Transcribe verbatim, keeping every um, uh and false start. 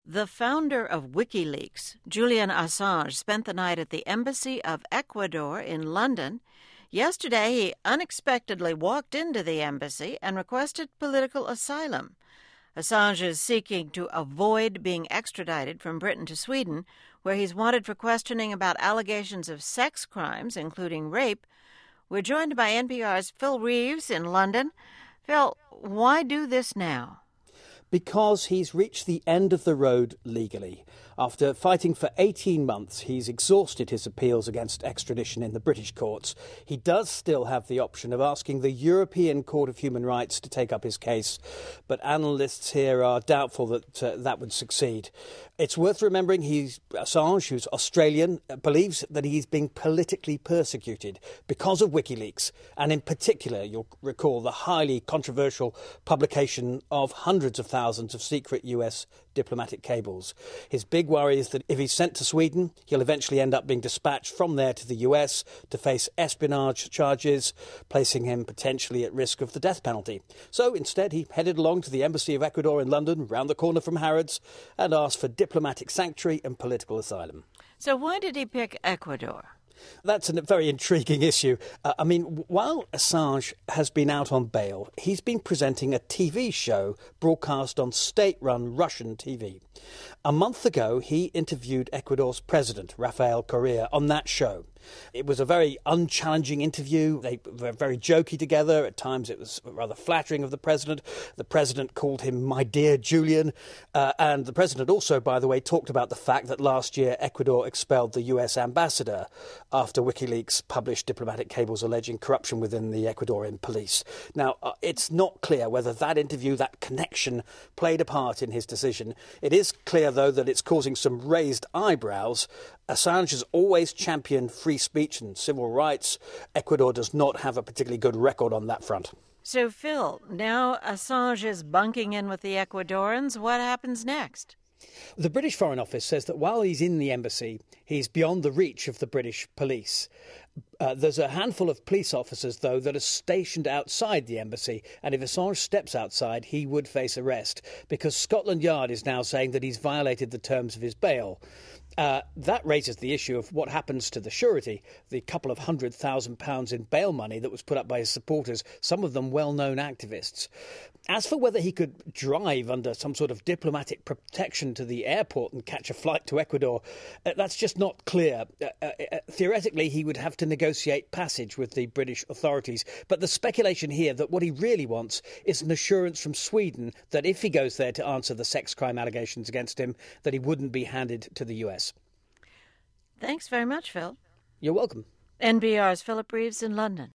The founder of WikiLeaks, Julian Assange, spent the night at the Embassy of Ecuador in London. Yesterday, he unexpectedly walked into the embassy and requested political asylum. Assange is seeking to avoid being extradited from Britain to Sweden, where he's wanted for questioning about allegations of sex crimes, including rape. We're joined by N P R's Phil Reeves in London. Phil, why do this now? Because he's reached the end of the road legally. After fighting for eighteen months, he's exhausted his appeals against extradition in the British courts. He does still have the option of asking the European Court of Human Rights to take up his case, but analysts here are doubtful that uh, that would succeed. It's worth remembering he's Assange, who's Australian, uh, believes that he's being politically persecuted because of WikiLeaks, and in particular, you'll recall the highly controversial publication of hundreds of thousands of secret U S diplomatic cables. His big worry is that if he's sent to Sweden, he'll eventually end up being dispatched from there to the U S to face espionage charges, placing him potentially at risk of the death penalty. So instead, he headed along to the Embassy of Ecuador in London, round the corner from Harrods, and asked for diplomatic sanctuary and political asylum. So why did he pick Ecuador? That's a very intriguing issue. Uh, I mean, while Assange has been out on bail, he's been presenting a T V show broadcast on state-run Russian T V. A month ago, he interviewed Ecuador's president, Rafael Correa, on that show. It was a very unchallenging interview. They were very jokey together. At times it was rather flattering of the president. The president called him "my dear Julian." Uh, and the president also, by the way, talked about the fact that last year Ecuador expelled the U S ambassador after WikiLeaks published diplomatic cables alleging corruption within the Ecuadorian police. Now, uh, it's not clear whether that interview, that connection, played a part in his decision. It is clear, though, that it's causing some raised eyebrows. Assange has always championed free speech and civil rights. Ecuador does not have a particularly good record on that front. So, Phil, now Assange is bunking in with the Ecuadorians. What happens next? The British Foreign Office says that while he's in the embassy, he's beyond the reach of the British police. Uh, there's a handful of police officers, though, that are stationed outside the embassy, and if Assange steps outside, he would face arrest, because Scotland Yard is now saying that he's violated the terms of his bail. Uh, that raises the issue of what happens to the surety, the couple of hundred thousand pounds in bail money that was put up by his supporters, some of them well-known activists. As for whether he could drive under some sort of diplomatic protection to the airport and catch a flight to Ecuador, uh, that's just not clear. Uh, uh, uh, theoretically, he would have to negotiate passage with the British authorities. But the speculation here that what he really wants is an assurance from Sweden that if he goes there to answer the sex crime allegations against him, that he wouldn't be handed to the U S. Thanks very much, Phil. You're welcome. N P R's Philip Reeves in London.